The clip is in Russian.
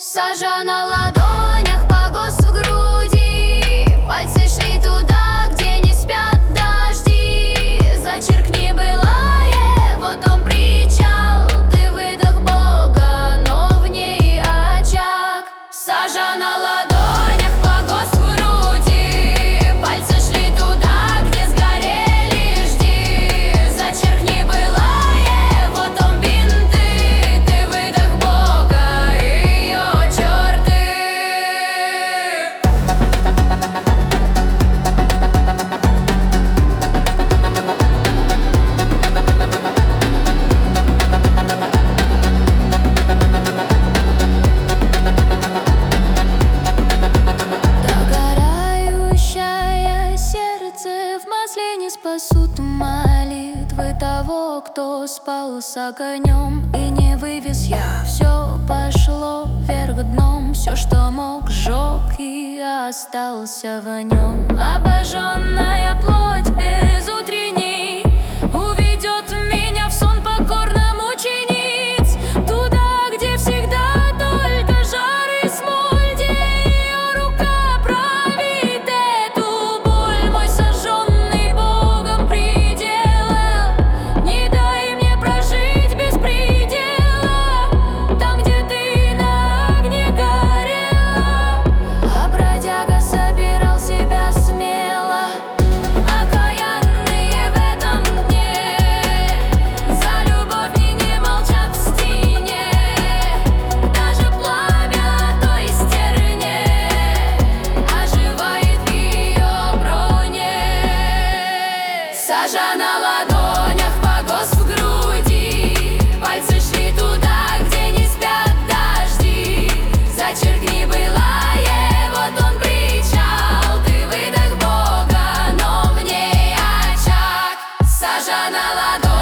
Сажа на ладонях, погос в груди. Пальцы шли туда, где не спят дожди. Зачеркни былое, вот он причал. Ты выдох Бога, но в ней очаг. Сажа на ладонях, погос в груди. Пальцы шли туда, где сгорели, жди. Зачеркни былое, вот он бинты. Ты выдох Бога, ее черты. Догорающее сердце в масле не спасут молитвы того, кто спал с огнем и не вывез я. Все пошло вверх дном, все, что мог, сжег и остался в нем. Обожженная плоть без утренней уведет меня в сон покорно мучениц, туда, где всегда только жар и смоль, где ее рука правит эту боль. Мой сожженный Богом предела, не дай мне прожить без предела, там, где ты на огне горела. А бродяга собирал себя смело, окаянные в этом дне. За любовь не молчат в стене, даже пламя той стерне оживает в ее броне. Сажа на ладонях, погос в груди. Пальцы шли туда, где не спят дожди. Зачеркни былое, вот он причал. Ты выдох Бога, но в ней очаг. Сажа на ладонях.